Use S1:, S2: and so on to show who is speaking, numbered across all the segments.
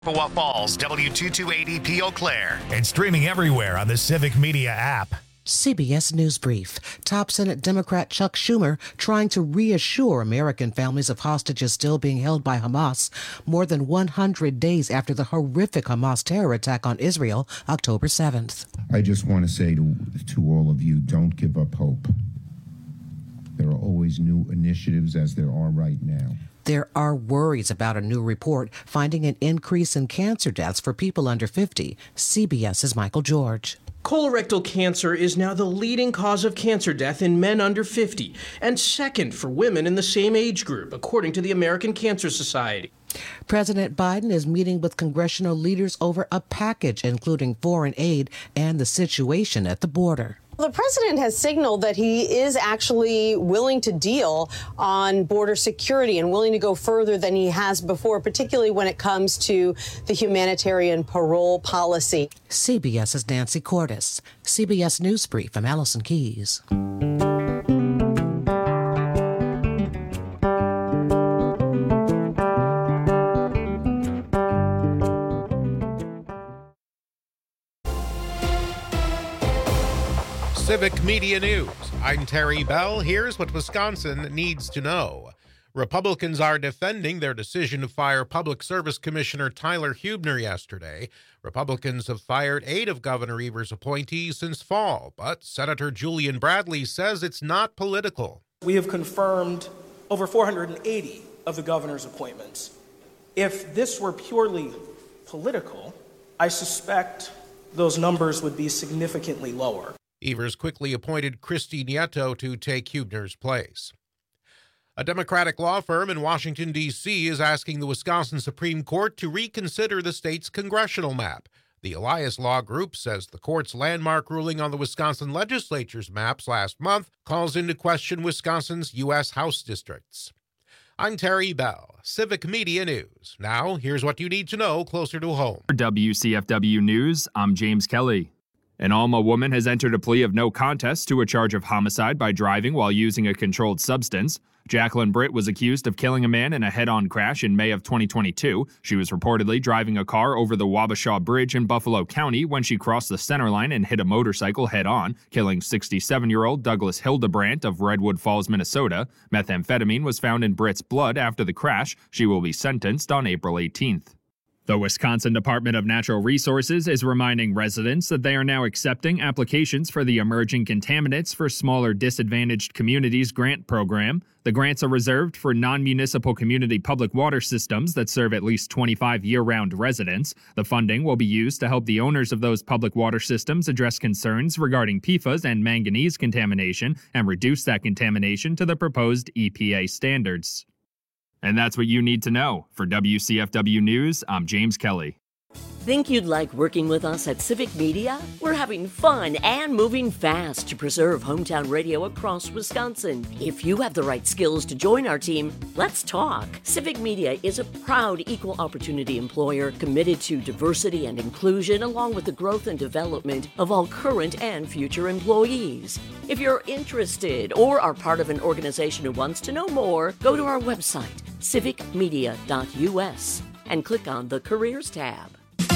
S1: Chippewa Falls, W228EP Eau Claire, and streaming everywhere on the Civic Media app.
S2: CBS News Brief. Top Senate Democrat Chuck Schumer trying to reassure American families of hostages still being held by Hamas more than 100 days after the horrific Hamas terror attack on Israel October 7th.
S3: I just want to say to all of you, don't give up hope. There are always new initiatives, as there are right now.
S2: There are worries about a new report finding an increase in cancer deaths for people under 50. CBS's Michael George.
S4: Colorectal cancer is now the leading cause of cancer death in men under 50 and second for women in the same age group, according to the American Cancer Society.
S2: President Biden is meeting with congressional leaders over a package including foreign aid and the situation at the border.
S5: The president has signaled that he is actually willing to deal on border security and willing to go further than he has before, particularly when it comes to the humanitarian parole policy.
S2: CBS's Nancy Cordes. CBS News Brief. I'm Allison Keyes.
S6: Civic Media News. I'm Terry Bell. Here's what Wisconsin needs to know. Republicans are defending their decision to fire Public Service Commissioner Tyler Huebner yesterday. Republicans have fired 8 of Governor Evers' appointees since fall, but Senator Julian Bradley says it's not political.
S7: We have confirmed over 480 of the governor's appointments. If this were purely political, I suspect those numbers would be significantly lower.
S6: Evers quickly appointed Christy Nieto to take Huebner's place. A Democratic law firm in Washington, D.C. is asking the Wisconsin Supreme Court to reconsider the state's congressional map. The Elias Law Group says the court's landmark ruling on the Wisconsin legislature's maps last month calls into question Wisconsin's U.S. House districts. I'm Terry Bell, Civic Media News. Now, here's what you need to know closer to home.
S8: For WCFW News, I'm James Kelly. An Alma woman has entered a plea of no contest to a charge of homicide by driving while using a controlled substance. Jacqueline Britt was accused of killing a man in a head-on crash in May of 2022. She was reportedly driving a car over the Wabasha Bridge in Buffalo County when she crossed the center line and hit a motorcycle head-on, killing 67-year-old Douglas Hildebrandt of Redwood Falls, Minnesota. Methamphetamine was found in Britt's blood after the crash. She will be sentenced on April 18th. The Wisconsin Department of Natural Resources is reminding residents that they are now accepting applications for the Emerging Contaminants for Smaller Disadvantaged Communities grant program. The grants are reserved for non-municipal community public water systems that serve at least 25 year-round residents. The funding will be used to help the owners of those public water systems address concerns regarding PFAS and manganese contamination and reduce that contamination to the proposed EPA standards. And that's what you need to know. For WCFW News, I'm James Kelly.
S9: Think you'd like working with us at Civic Media? We're having fun and moving fast to preserve hometown radio across Wisconsin. If you have the right skills to join our team, let's talk. Civic Media is a proud equal opportunity employer committed to diversity and inclusion along with the growth and development of all current and future employees. If you're interested or are part of an organization who wants to know more, go to our website, civicmedia.us, and click on the Careers tab.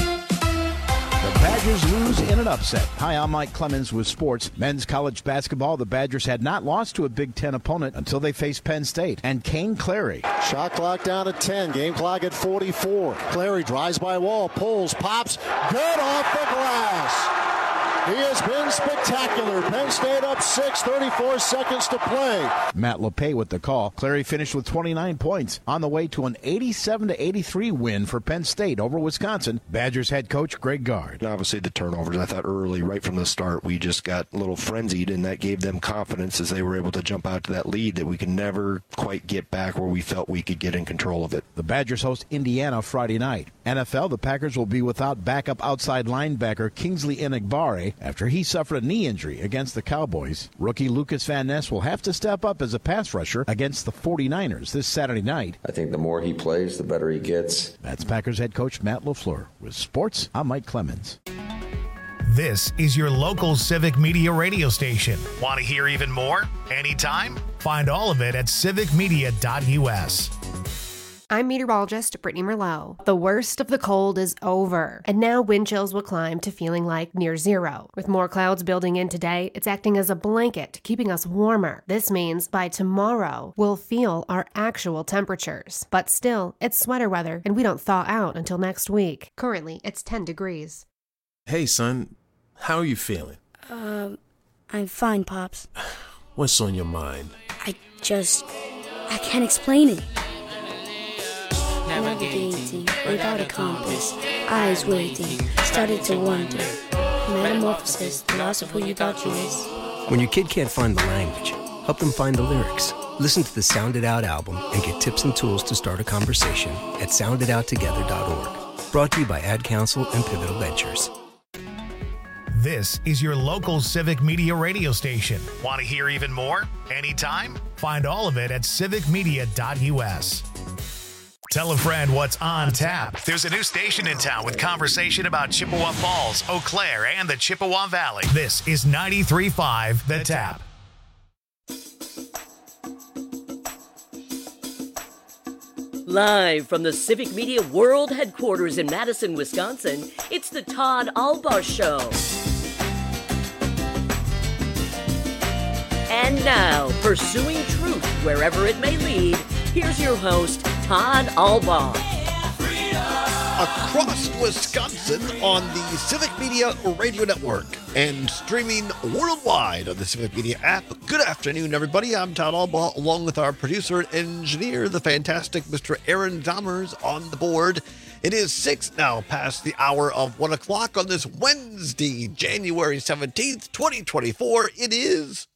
S10: The Badgers lose in an upset. Hi, I'm Mike Clemens with sports. Men's college basketball, the Badgers had not lost to a Big Ten opponent until they faced Penn State. And Kane Clary.
S11: Shot clock down at 10, game clock at 44. Clary drives by wall, pulls, pops, good off the glass. He has been spectacular. Penn State up 6, 34 seconds to play.
S10: Matt LePay with the call. Clary finished with 29 points on the way to an 87-83 win for Penn State over Wisconsin. Badgers head coach Greg Gard.
S12: Obviously the turnovers, I thought early, right from the start, we just got a little frenzied, and that gave them confidence as they were able to jump out to that lead that we could never quite get back where we felt we could get in control of it.
S10: The Badgers host Indiana Friday night. NFL, the Packers will be without backup outside linebacker Kingsley Enagbare after he suffered a knee injury against the Cowboys. Rookie Lucas Van Ness will have to step up as a pass rusher against the 49ers this Saturday night.
S13: I think the more he plays, the better he gets.
S10: That's Packers head coach Matt LaFleur. With sports, I'm Mike Clemens.
S1: This is your local Civic Media radio station. Want to hear even more? Anytime? Find all of it at civicmedia.us.
S14: I'm meteorologist Brittany Merlot. The worst of the cold is over, and now wind chills will climb to feeling like near zero. With more clouds building in today, it's acting as a blanket, keeping us warmer. This means by tomorrow, we'll feel our actual temperatures. But still, it's sweater weather, and we don't thaw out until next week. Currently, it's 10 degrees.
S15: Hey, son. How are you feeling?
S16: I'm fine, Pops.
S15: What's on your mind?
S16: I can't explain it. Navigating without a compass, eyes waiting, started to wonder. Metamorphosis, the loss of who you thought you was.
S17: When your kid can't find the language, help them find the lyrics. Listen to the Sound It Out album and get tips and tools to start a conversation at sounditouttogether.org. Brought to you by Ad Council and Pivotal Ventures.
S1: This is your local Civic Media radio station. Want to hear even more? Anytime? Find all of it at civicmedia.us. Tell a friend what's on tap. There's a new station in town with conversation about Chippewa Falls, Eau Claire, and the Chippewa Valley. This is 93.5 The Tap.
S9: Live from the Civic Media World Headquarters in Madison, Wisconsin, it's the Todd Albaugh Show. And now, pursuing truth wherever it may lead, here's your host, Todd Albaugh.
S18: Across Wisconsin on the Civic Media Radio Network and streaming worldwide on the Civic Media app. Good afternoon, everybody. I'm Todd Albaugh, along with our producer and engineer, the fantastic Mr. Aaron Dommers, on the board. It is 6 now past the hour of 1 o'clock on this Wednesday, January 17th, 2024. It is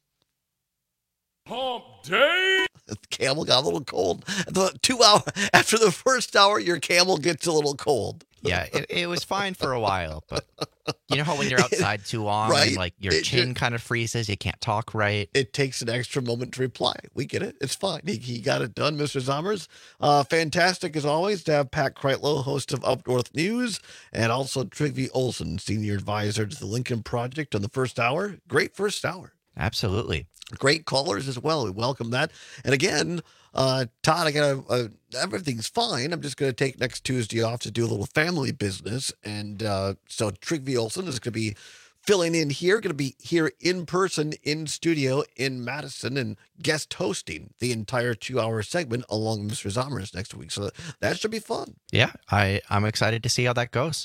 S18: Hump Day. The camel got a little cold. The 2 hour after the first hour, your camel gets a little cold.
S19: Yeah, it was fine for a while, but you know how when you're outside too long,
S18: right?
S19: And like your chin kind of freezes, you can't talk right.
S18: It takes an extra moment to reply. We get it. It's fine. He got it done, Mr. Zommers. Fantastic as always to have Pat Kreitlow, host of Up North News, and also Trygve Olsen, senior advisor to the Lincoln Project on the first hour. Great first hour.
S19: Absolutely.
S18: Great callers as well. We welcome that. And again, Todd, I got everything's fine. I'm just going to take next Tuesday off to do a little family business. And so Trygve Olsen is going to be filling in here, going to be here in person, in studio in Madison, and guest hosting the entire 2-hour segment along with Mr. Zommers next week. So that should be fun.
S19: Yeah, I'm excited to see how that goes.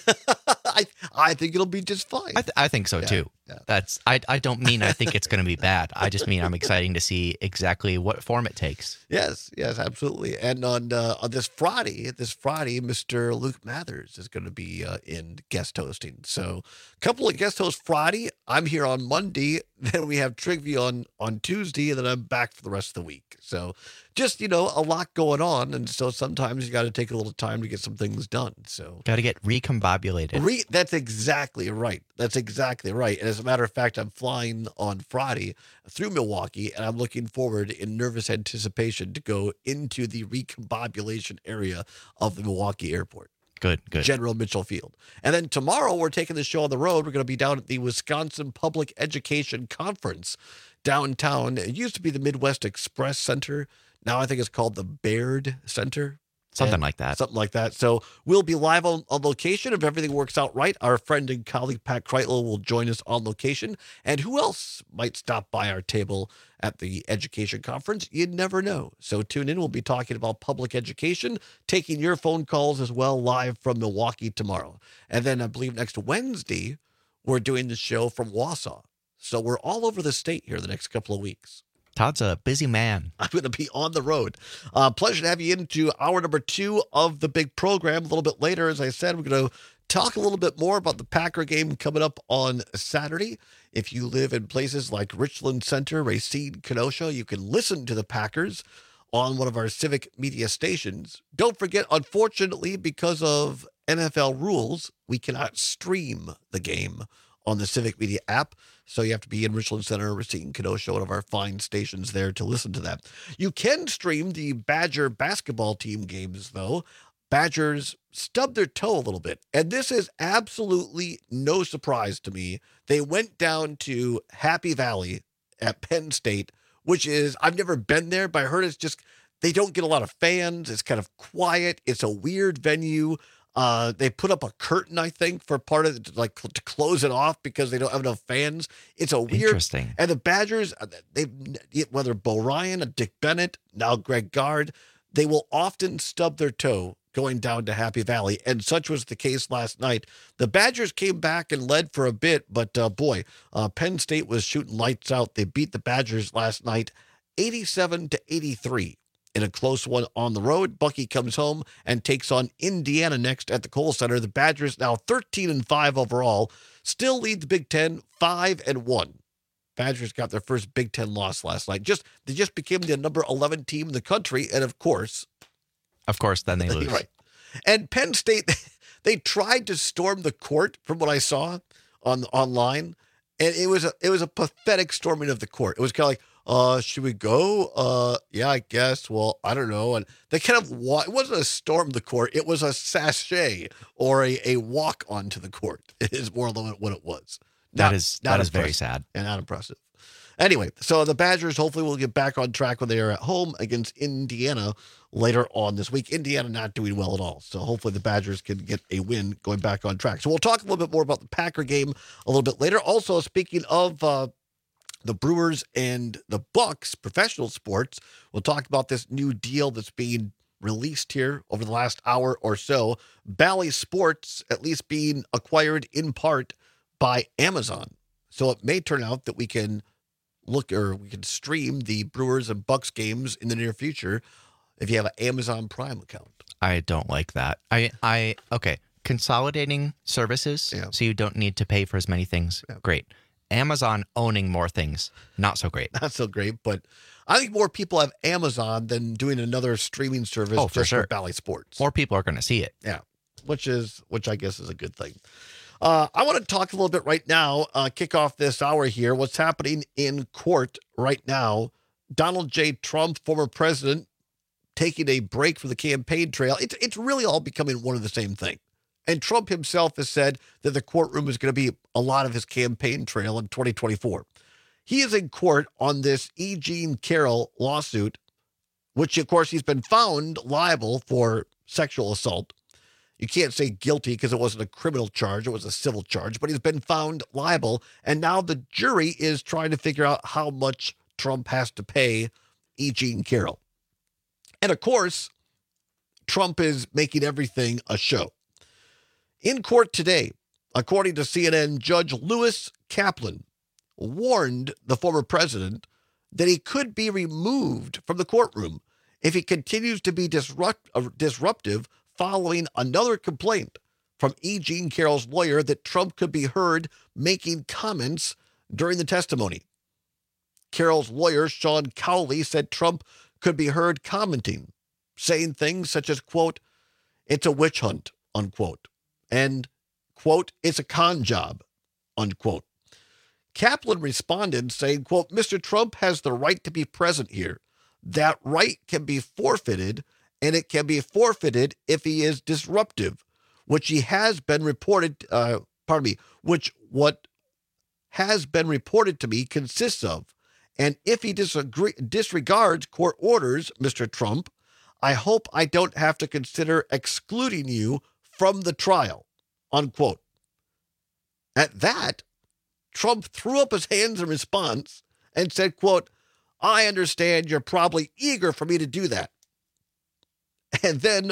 S18: I think it'll be just fine.
S19: I think so too. Yeah. I don't mean I think it's going to be bad. I just mean I'm excited to see exactly what form it takes.
S18: Yes, absolutely. And on this Friday, Mr. Luke Mathers is going to be in guest hosting. So a couple of guest hosts Friday. I'm here on Monday. Then we have Trygve on Tuesday, and then I'm back for the rest of the week. So just, a lot going on. And so sometimes you got to take a little time to get some things done. So
S19: got to get recombobulated.
S18: That's exactly right. And as a matter of fact, I'm flying on Friday through Milwaukee, and I'm looking forward in nervous anticipation to go into the recombobulation area of the Milwaukee airport.
S19: Good.
S18: General Mitchell Field. And then tomorrow we're taking the show on the road. We're going to be down at the Wisconsin Public Education Conference downtown. It used to be the Midwest Express Center. Now I think it's called the Baird Center.
S19: Something like that.
S18: So we'll be live on location. If everything works out right, our friend and colleague Pat Kreitlow will join us on location. And who else might stop by our table at the education conference? You never know. So tune in. We'll be talking about public education, taking your phone calls as well, live from Milwaukee tomorrow. And then I believe next Wednesday, we're doing the show from Wausau. So we're all over the state here the next couple of weeks.
S19: Todd's a busy man.
S18: I'm going to be on the road. Pleasure to have you into hour number 2 of the big program. A little bit later, as I said, we're going to talk a little bit more about the Packer game coming up on Saturday. If you live in places like Richland Center, Racine, Kenosha, you can listen to the Packers on one of our Civic Media stations. Don't forget, unfortunately, because of NFL rules, we cannot stream the game on the Civic Media app. So you have to be in Richland Center, Racine, Kenosha, one of our fine stations there to listen to that. You can stream the Badger basketball team games, though. Badgers stubbed their toe a little bit. And this is absolutely no surprise to me. They went down to Happy Valley at Penn State, which is, I've never been there, but I heard it's just, They don't get a lot of fans. It's kind of quiet. It's a weird venue. They put up a curtain, I think, for part of it, like to close it off because they don't have enough fans. It's a weird.
S19: Interesting.
S18: And the Badgers, whether Bo Ryan, Dick Bennett, now Greg Gard, they will often stub their toe going down to Happy Valley, and such was the case last night. The Badgers came back and led for a bit, but Penn State was shooting lights out. They beat the Badgers last night 87-83 in a close one on the road. Bucky comes home and takes on Indiana next at the Kohl Center. The Badgers now 13-5 overall, still lead the Big Ten 5-1. Badgers got their first Big Ten loss last night. They just became the number 11 team in the country, and of course,
S19: then they lose.
S18: Right. And Penn State, they tried to storm the court from what I saw online, and it was a pathetic storming of the court. It was kind of like, should we go? Yeah, I guess. Well, I don't know. And they kind of it wasn't a storm the court. It was a sachet or a walk onto the court. It is more than what it was.
S19: That is very sad
S18: and not impressive. Anyway, so the Badgers hopefully will get back on track when they are at home against Indiana later on this week. Indiana not doing well at all. So hopefully the Badgers can get a win going back on track. So we'll talk a little bit more about the Packer game a little bit later. Also, speaking of the Brewers and the Bucks, professional sports, we'll talk about this new deal that's being released here over the last hour or so. Bally Sports at least being acquired in part by Amazon. So it may turn out that we can stream the Brewers and Bucks games in the near future if you have an Amazon Prime account.
S19: I don't like that. Okay. Consolidating services so you don't need to pay for as many things. Yeah. Great. Amazon owning more things. Not so great.
S18: Not so great, but I think more people have Amazon than doing another streaming service
S19: for sure.
S18: For Bally Sports.
S19: More people are going to see it.
S18: Yeah. Which I guess is a good thing. I want to talk a little bit right now, kick off this hour here, what's happening in court right now. Donald J. Trump, former president, taking a break from the campaign trail. It's really all becoming one and the same thing. And Trump himself has said that the courtroom is going to be a lot of his campaign trail in 2024. He is in court on this E. Jean Carroll lawsuit, which, of course, he's been found liable for sexual assault. You can't say guilty because it wasn't a criminal charge. It was a civil charge, but he's been found liable. And now the jury is trying to figure out how much Trump has to pay E. Jean Carroll. And of course, Trump is making everything a show. In court today, according to CNN, Judge Lewis Kaplan warned the former president that he could be removed from the courtroom if he continues to be disruptive following another complaint from E. Jean Carroll's lawyer that Trump could be heard making comments during the testimony. Carroll's lawyer, Sean Cowley, said Trump could be heard commenting, saying things such as, quote, "It's a witch hunt," unquote, and, quote, "It's a con job," unquote. Kaplan responded saying, quote, "Mr. Trump has the right to be present here. That right can be forfeited, and it can be forfeited if he is disruptive, which he has been reported, which what has been reported to me consists of. And if he disregards court orders, Mr. Trump, I hope I don't have to consider excluding you from the trial," unquote. At that, Trump threw up his hands in response and said, quote, "I understand you're probably eager for me to do that." And then,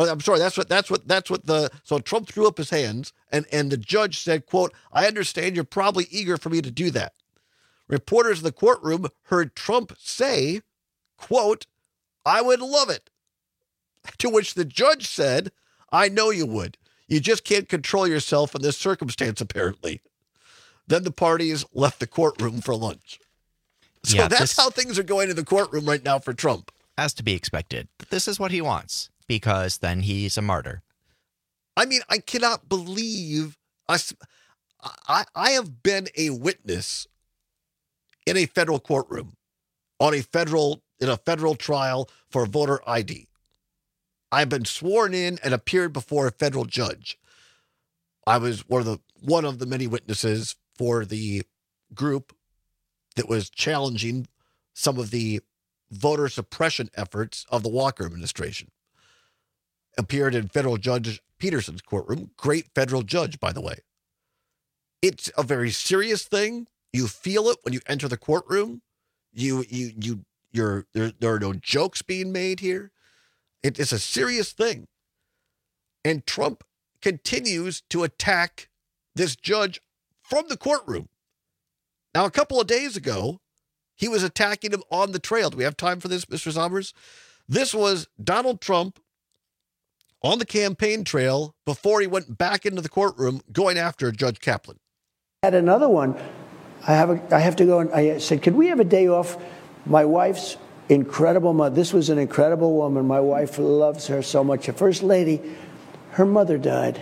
S18: so Trump threw up his hands and the judge said, quote, "I understand you're probably eager for me to do that." Reporters in the courtroom heard Trump say, quote, "I would love it." To which the judge said, "I know you would. You just can't control yourself in this circumstance, apparently." Then the parties left the courtroom for lunch. So that's how things are going in the courtroom right now for Trump.
S19: As to be expected. This is what he wants, because then he's a martyr.
S18: I mean, I cannot believe I have been a witness in a federal courtroom in a federal trial for voter ID. I've been sworn in and appeared before a federal judge. I was one of the many witnesses for the group that was challenging some of the voter suppression efforts of the Walker administration. Appeared in federal judge Peterson's courtroom. Great federal judge, by the way. It's a very serious thing. You feel it when you enter the courtroom. There are no jokes being made here. It's a serious thing. And Trump continues to attack this judge from the courtroom. Now, a couple of days ago, he was attacking him on the trail. Do we have time for this, Mr. Sommers? This was Donald Trump on the campaign trail before he went back into the courtroom going after Judge Kaplan.
S20: Had another one. I have to go, and I said, could we have a day off? My wife's incredible mother. This was an incredible woman. My wife loves her so much. The First Lady, her mother died.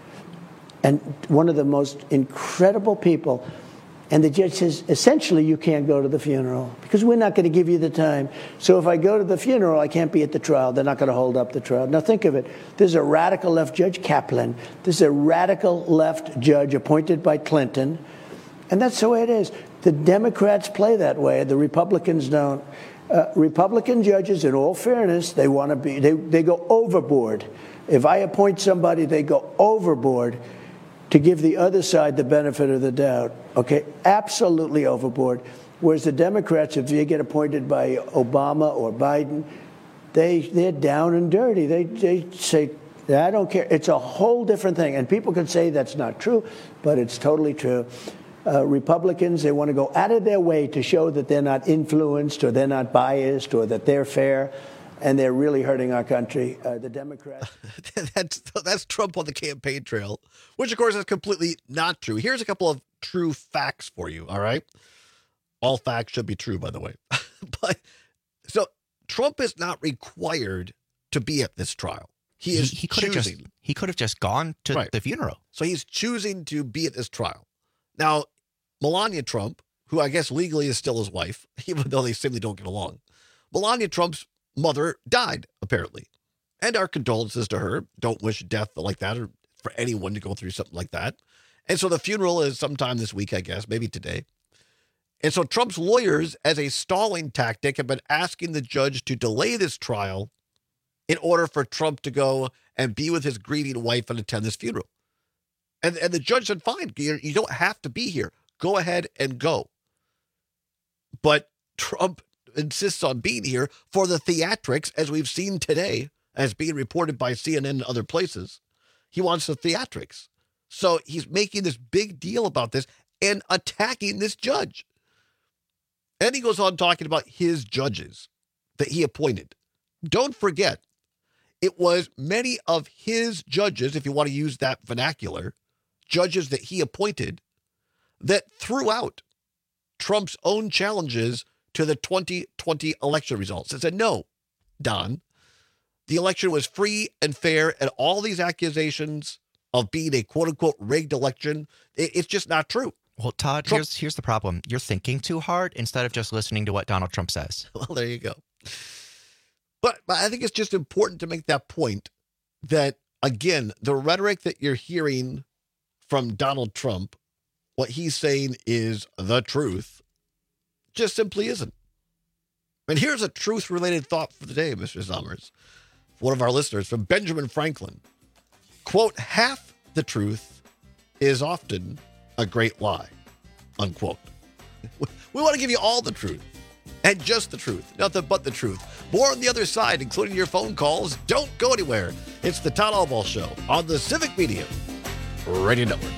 S20: And one of the most incredible people. And the judge says, essentially, you can't go to the funeral because we're not going to give you the time. So if I go to the funeral, I can't be at the trial. They're not going to hold up the trial. Now think of it. There's a radical left Judge Kaplan. There's a radical left judge appointed by Clinton. And that's the way it is. The Democrats play that way. The Republicans don't. Republican judges, in all fairness, they want to be, they go overboard. If I appoint somebody, they go overboard to give the other side the benefit of the doubt, okay? Absolutely overboard. Whereas the Democrats, if they get appointed by Obama or Biden, they're down and dirty. They say, I don't care. It's a whole different thing. And people can say that's not true, but it's totally true. Republicans, they want to go out of their way to show that they're not influenced or they're not biased or that they're fair. And they're really hurting our country. The Democrats.
S18: That's Trump on the campaign trail, which, of course, is completely not true. Here's a couple of true facts for you, all right? All facts should be true, by the way. But so Trump is not required to be at this trial. He
S19: could have just gone to the funeral.
S18: So he's choosing to be at this trial. Now, Melania Trump, who I guess legally is still his wife, even though they simply don't get along, Melania Trump's mother died, apparently. And our condolences to her. Don't wish death like that or for anyone to go through something like that. And so the funeral is sometime this week, I guess, maybe today. And so Trump's lawyers, as a stalling tactic, have been asking the judge to delay this trial in order for Trump to go and be with his grieving wife and attend this funeral. And the judge said, fine, you don't have to be here. Go ahead and go. But Trump insists on being here for the theatrics, as we've seen today, as being reported by CNN and other places. He wants the theatrics. So he's making this big deal about this and attacking this judge. And he goes on talking about his judges that he appointed. Don't forget, it was many of his judges, if you want to use that vernacular, judges that he appointed, that threw out Trump's own challenges to the 2020 election results. It said, no, Don, the election was free and fair, and all these accusations of being a quote-unquote rigged election, it's just not true.
S19: Well, Todd, here's the problem. You're thinking too hard instead of just listening to what Donald Trump says.
S18: Well, there you go. But I think it's just important to make that point that, again, the rhetoric that you're hearing from Donald Trump, what he's saying is the truth, just simply isn't. And here's a truth-related thought for the day, Mr. Sommers. One of our listeners from Benjamin Franklin. Quote, half the truth is often a great lie, unquote. We want to give you all the truth and just the truth, nothing but the truth. More on the other side, including your phone calls. Don't go anywhere. It's the Todd Albaugh Show on the Civic Media Radio Network.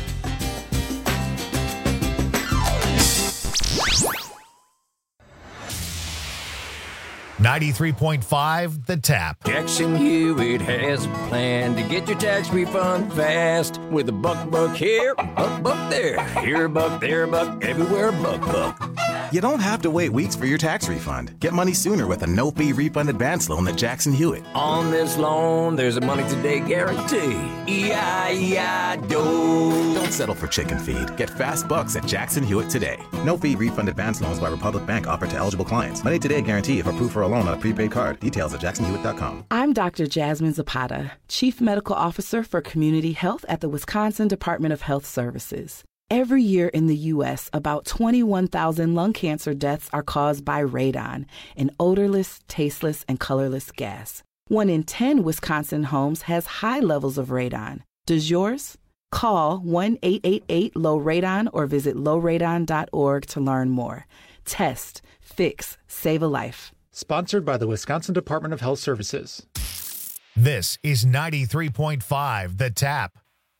S1: 93.5 The Tap.
S21: Jackson Hewitt has a plan to get your tax refund fast with a buck here, buck there. Here a buck, there a buck, everywhere a buck.
S22: You don't have to wait weeks for your tax refund. Get money sooner with a no-fee refund advance loan at Jackson Hewitt.
S21: On this loan, there's a money today guarantee. E-I-E-I-DO.
S22: Don't settle for chicken feed. Get fast bucks at Jackson Hewitt today. No-fee refund advance loans by Republic Bank offered to eligible clients. Money today guarantee if approved for a loan on a prepaid card. Details at jacksonhewitt.com.
S23: I'm Dr. Jasmine Zapata, Chief Medical Officer for Community Health at the Wisconsin Department of Health Services.
S3: Every year in the U.S., about 21,000 lung cancer deaths are caused by radon, an odorless, tasteless, and colorless gas. 1 in 10 Wisconsin homes has high levels of radon. Does yours? Call 1-888-LOW-RADON or visit lowradon.org to learn more. Test, fix, save a life.
S4: Sponsored by the Wisconsin Department of Health Services.
S1: This is 93.5 The Tap.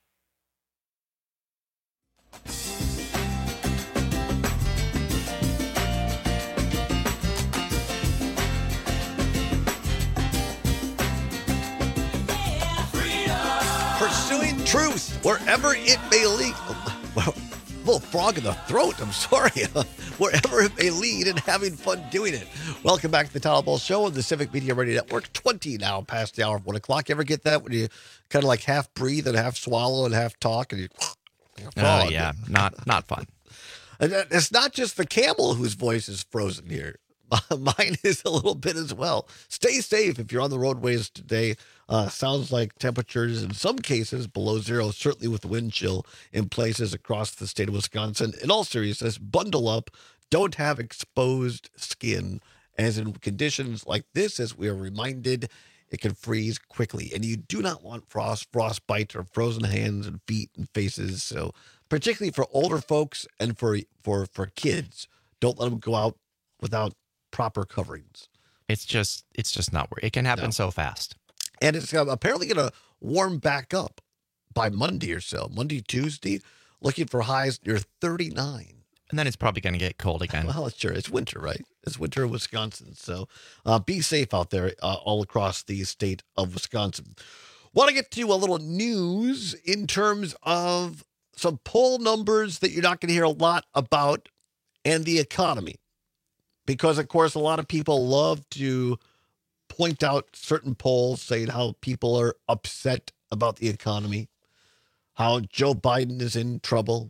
S18: Pursuing truth wherever it may lead. Well, little frog in the throat. I'm sorry. Wherever it may lead and having fun doing it. Welcome back to the Tyler Ball Show on the Civic Media Radio Network. 20 now past the hour of 1 o'clock. You ever get that when you kind of like half breathe and half swallow and half talk and you?
S19: Oh yeah, not fun.
S18: And it's not just the camel whose voice is frozen here. Mine is a little bit as well. Stay safe if you're on the roadways today. Sounds like temperatures in some cases below zero, certainly with the wind chill in places across the state of Wisconsin. In all seriousness, bundle up. Don't have exposed skin, as in conditions like this, as we are reminded, it can freeze quickly. And you do not want frostbite or frozen hands and feet and faces. So particularly for older folks and for kids, don't let them go out without proper coverings.
S19: It's just not worth it. It can happen so fast.
S18: And it's apparently going to warm back up by Monday or so. Monday, Tuesday, looking for highs near 39.
S19: And then it's probably going to get cold again.
S18: Well, sure. It's winter, right? It's winter in Wisconsin. So be safe out there all across the state of Wisconsin. Want to get to a little news in terms of some poll numbers that you're not going to hear a lot about and the economy. Because, of course, a lot of people love to point out certain polls saying how people are upset about the economy, how Joe Biden is in trouble,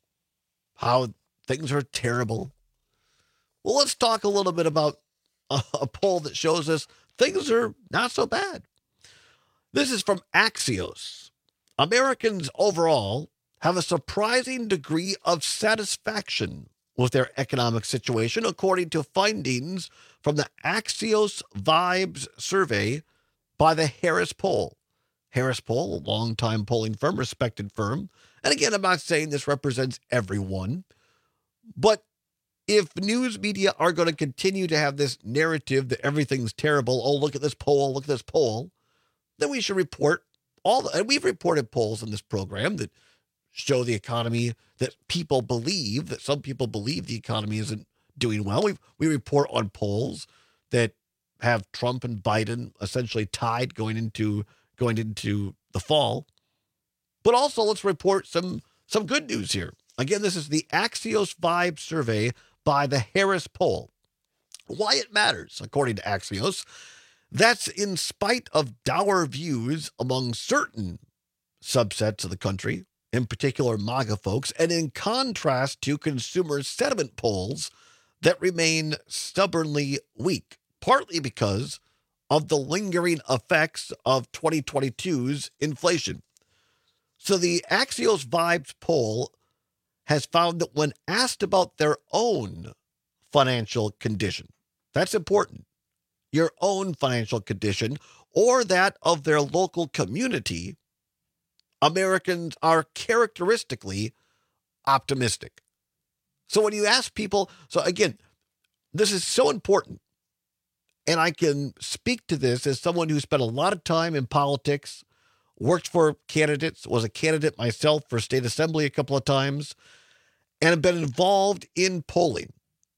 S18: how things are terrible. Well, let's talk a little bit about a poll that shows us things are not so bad. This is from Axios. Americans overall have a surprising degree of satisfaction with their economic situation, according to findings from the Axios Vibes survey by the Harris Poll. Harris Poll, a longtime polling firm, respected firm. And again, I'm not saying this represents everyone, but if news media are going to continue to have this narrative that everything's terrible, oh, look at this poll, then we should report and we've reported polls in this program that show the economy, that people believe, that some people believe the economy isn't doing well. We report on polls that have Trump and Biden essentially tied going into the fall. But also let's report some good news here. Again, this is the Axios Vibe survey by the Harris Poll. Why it matters, according to Axios, that's in spite of dour views among certain subsets of the country, in particular MAGA folks, and in contrast to consumer sentiment polls that remain stubbornly weak, partly because of the lingering effects of 2022's inflation. So the Axios Vibes poll has found that when asked about their own financial condition, that's important, your own financial condition or that of their local community, Americans are characteristically optimistic. So when you ask people, so again, this is so important. And I can speak to this as someone who spent a lot of time in politics, worked for candidates, was a candidate myself for state assembly a couple of times, and have been involved in polling.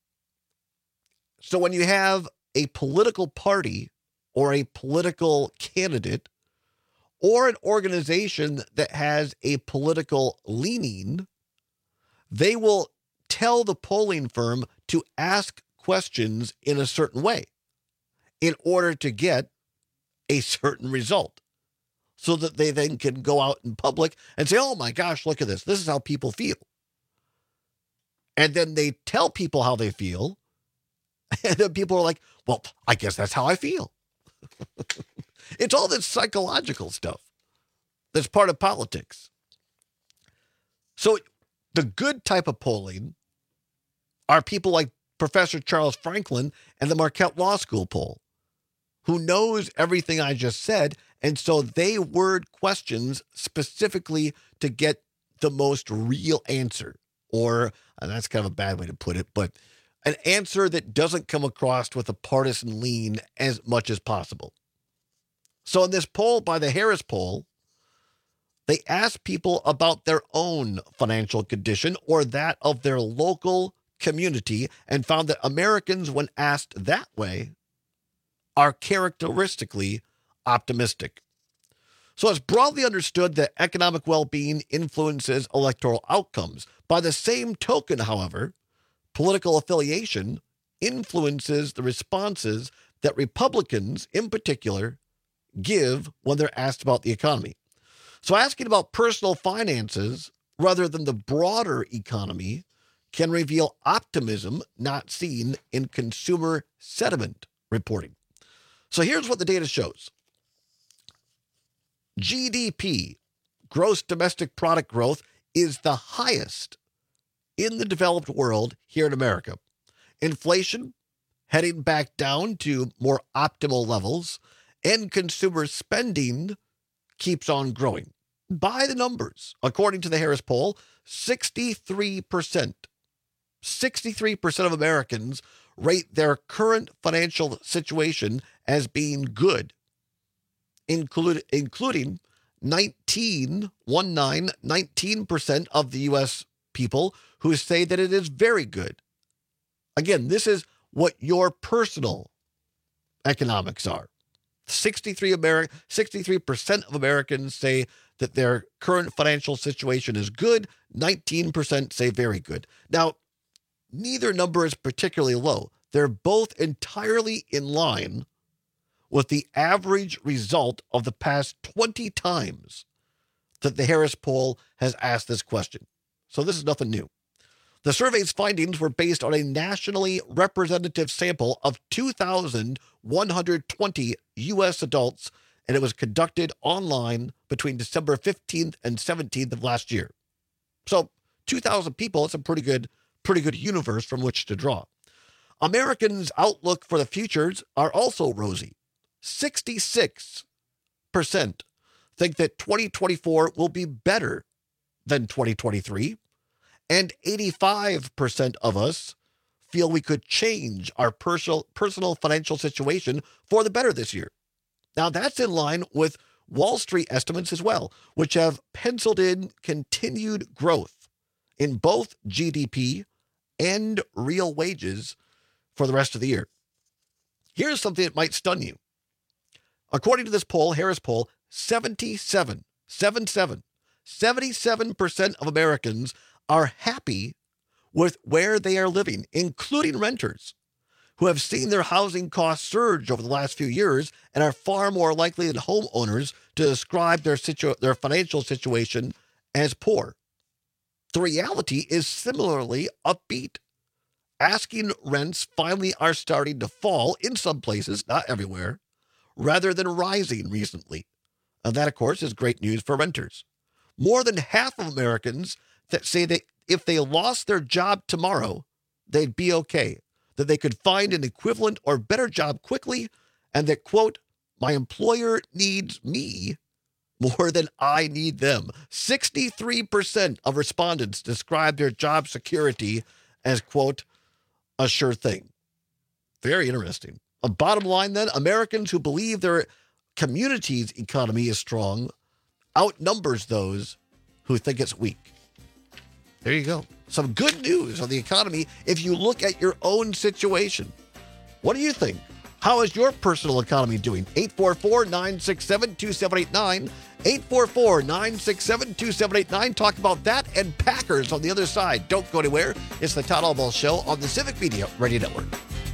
S18: So when you have a political party or a political candidate or an organization that has a political leaning, they will tell the polling firm to ask questions in a certain way in order to get a certain result, so that they then can go out in public and say, oh my gosh, look at this. This is how people feel. And then they tell people how they feel. And then people are like, well, I guess that's how I feel. It's all this psychological stuff that's part of politics. So The good type of polling are people like Professor Charles Franklin and the Marquette Law School poll, who knows everything I just said, and so they word questions specifically to get the most real answer, or, and that's kind of a bad way to put it, but an answer that doesn't come across with a partisan lean as much as possible. So in this poll by the Harris Poll, they asked people about their own financial condition or that of their local community and found that Americans, when asked that way, are characteristically optimistic. So it's broadly understood that economic well-being influences electoral outcomes. By the same token, however, political affiliation influences the responses that Republicans, in particular, give when they're asked about the economy. So asking about personal finances rather than the broader economy can reveal optimism not seen in consumer sentiment reporting. So here's what the data shows. GDP, gross domestic product growth, is the highest in the developed world here in America. Inflation heading back down to more optimal levels, and consumer spending keeps on growing. By the numbers, according to the Harris Poll, 63% of Americans rate their current financial situation as being good, including 19% of the U.S. people who say that it is very good. Again, this is what your personal economics are. 63% of Americans say that their current financial situation is good. 19% say very good. Now, neither number is particularly low. They're both entirely in line with the average result of the past 20 times that the Harris Poll has asked this question. So this is nothing new. The survey's findings were based on a nationally representative sample of 2,120 U.S. adults, and it was conducted online between December 15th and 17th of last year. So 2,000 people, it's a pretty good universe from which to draw. Americans' outlook for the futures are also rosy. 66% think that 2024 will be better than 2023, and 85% of us feel we could change our personal financial situation for the better this year. Now, that's in line with Wall Street estimates as well, which have penciled in continued growth in both GDP and real wages for the rest of the year. Here's something that might stun you. According to this poll, Harris Poll, 77% of Americans are happy with where they are living, including renters who have seen their housing costs surge over the last few years and are far more likely than homeowners to describe their financial situation as poor. The reality is similarly upbeat. Asking rents finally are starting to fall in some places, not everywhere, rather than rising recently. And that, of course, is great news for renters. More than half of Americans that say that if they lost their job tomorrow, they'd be okay, that they could find an equivalent or better job quickly, and that, quote, my employer needs me more than I need them. 63% of respondents describe their job security as, quote, a sure thing. Very interesting. A bottom line then, Americans who believe their community's economy is strong outnumbers those who think it's weak. There you go. Some good news on the economy if you look at your own situation. What do you think? How is your personal economy doing? 844-967-2789. 844-967-2789. Talk about that and Packers on the other side. Don't go anywhere. It's the Todd Albaugh Show on the Civic Media Radio Network.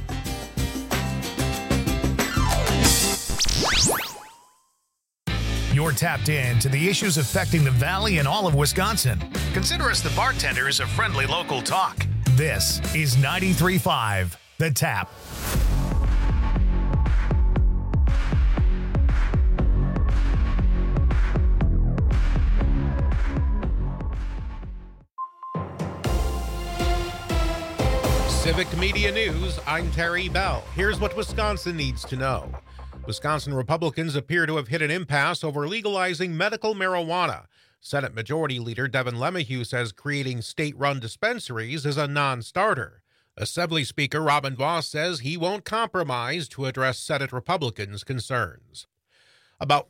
S1: You're tapped in to the issues affecting the Valley and all of Wisconsin. Consider us the bartenders of friendly local talk. This is 93.5 The Tap.
S6: Civic Media News, I'm Terry Bell. Here's what Wisconsin needs to know. Wisconsin Republicans appear to have hit an impasse over legalizing medical marijuana. Senate Majority Leader Devin LeMahieu says creating state-run dispensaries is a non-starter. Assembly Speaker Robin Vos says he won't compromise to address Senate Republicans' concerns. About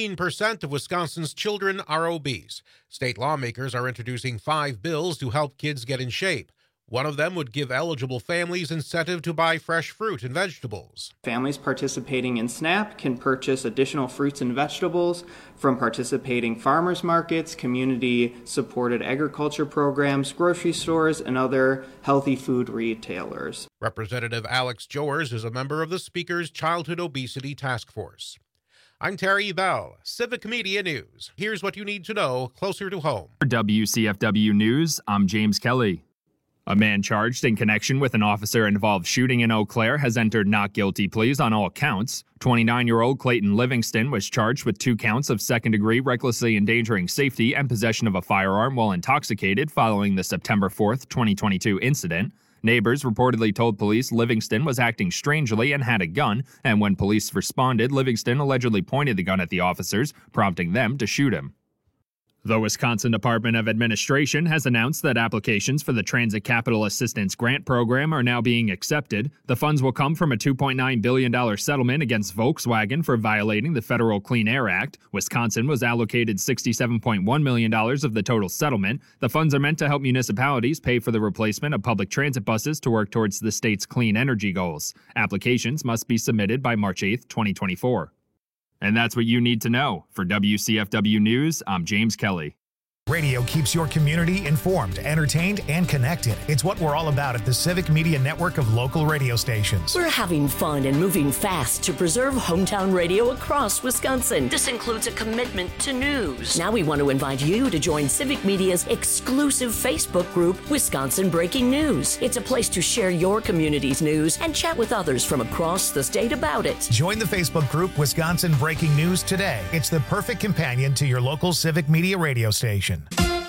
S6: 15% of Wisconsin's children are obese. State lawmakers are introducing 5 bills to help kids get in shape. One of them would give eligible families incentive to buy fresh fruit and vegetables.
S2: Families participating in SNAP can purchase additional fruits and vegetables from participating farmers markets, community-supported agriculture programs, grocery stores, and other healthy food retailers.
S6: Representative Alex Jowers is a member of the Speaker's Childhood Obesity Task Force. I'm Terry Bell, Civic Media News. Here's what you need to know closer to home.
S8: For WCFW News, I'm James Kelly. A man charged in connection with an officer-involved shooting in Eau Claire has entered not guilty pleas on all counts. 29-year-old Clayton Livingston was charged with 2 counts of second-degree recklessly endangering safety and possession of a firearm while intoxicated following the September 4th, 2022 incident. Neighbors reportedly told police Livingston was acting strangely and had a gun, and when police responded, Livingston allegedly pointed the gun at the officers, prompting them to shoot him. The Wisconsin Department of Administration has announced that applications for the Transit Capital Assistance Grant Program are now being accepted. The funds will come from a $2.9 billion settlement against Volkswagen for violating the Federal Clean Air Act. Wisconsin was allocated $67.1 million of the total settlement. The funds are meant to help municipalities pay for the replacement of public transit buses to work towards the state's clean energy goals. Applications must be submitted by March 8, 2024. And that's what you need to know. For WCFW News, I'm James Kelly.
S1: Radio keeps your community informed, entertained, and connected. It's what we're all about at the Civic Media Network of local radio stations.
S9: We're having fun and moving fast to preserve hometown radio across Wisconsin. This includes a commitment to news. Now we want to invite you to join Civic Media's exclusive Facebook group, Wisconsin Breaking News. It's a place to share your community's news and chat with others from across the state about it.
S1: Join the Facebook group, Wisconsin Breaking News, today. It's the perfect companion to your local Civic Media radio station.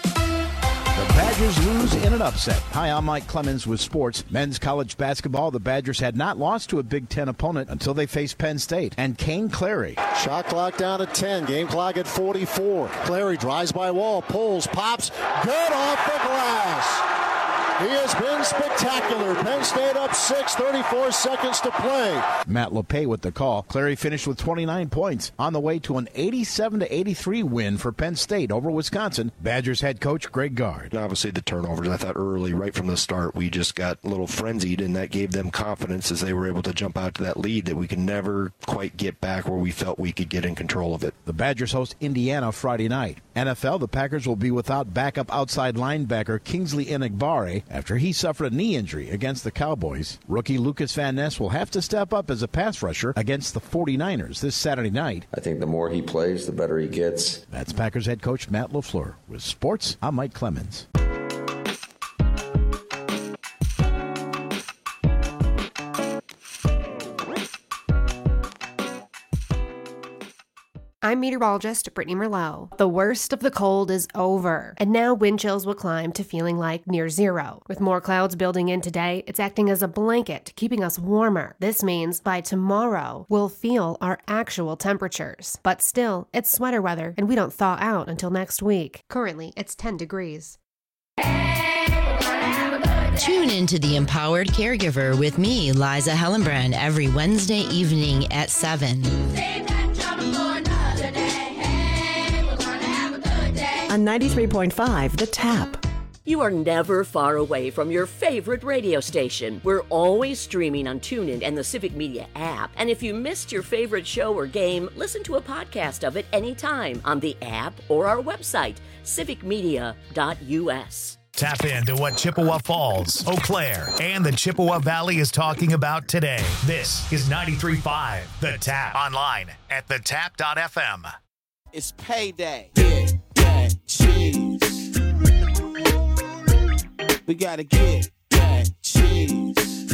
S10: The Badgers lose in an upset. Hi, I'm Mike Clemens with sports. Men's college basketball, the Badgers had not lost to a Big Ten opponent until they faced Penn State. And Kane Clary.
S11: Shot clock down at 10. Game clock at 44. Clary drives by wall, pulls, pops. Good off the glass. He has been spectacular. Penn State up 6, 34 seconds to play.
S10: Matt LePay with the call. Clary finished with 29 points on the way to an 87-83 win for Penn State over Wisconsin. Badgers head coach Greg Gard.
S12: Obviously the turnovers, I thought early, right from the start, we just got a little frenzied, and that gave them confidence as they were able to jump out to that lead that we could never quite get back where we felt we could get in control of it.
S10: The Badgers host Indiana Friday night. NFL, the Packers will be without backup outside linebacker Kingsley Enagbare after he suffered a knee injury against the Cowboys. Rookie Lucas Van Ness will have to step up as a pass rusher against the 49ers this Saturday night.
S13: I think the more he plays, the better he gets.
S10: That's Packers head coach Matt LaFleur. With sports, I'm Mike Clemens.
S14: I'm meteorologist Brittany Merlot. The worst of the cold is over, and now wind chills will climb to feeling like near zero. With more clouds building in today, it's acting as a blanket, keeping us warmer. This means by tomorrow, we'll feel our actual temperatures. But still, it's sweater weather, and we don't thaw out until next week. Currently, it's 10 degrees.
S5: Tune into The Empowered Caregiver with me, Liza Hellenbrand, every Wednesday evening at 7.
S23: On 93.5, The Tap.
S9: You are never far away from your favorite radio station. We're always streaming on TuneIn and the Civic Media app. And if you missed your favorite show or game, listen to a podcast of it anytime on the app or our website, civicmedia.us.
S1: Tap into what Chippewa Falls, Eau Claire, and the Chippewa Valley is talking about today. This is 93.5 The Tap. Online at thetap.fm.
S24: It's payday. Get that cheese. We gotta get that cheese.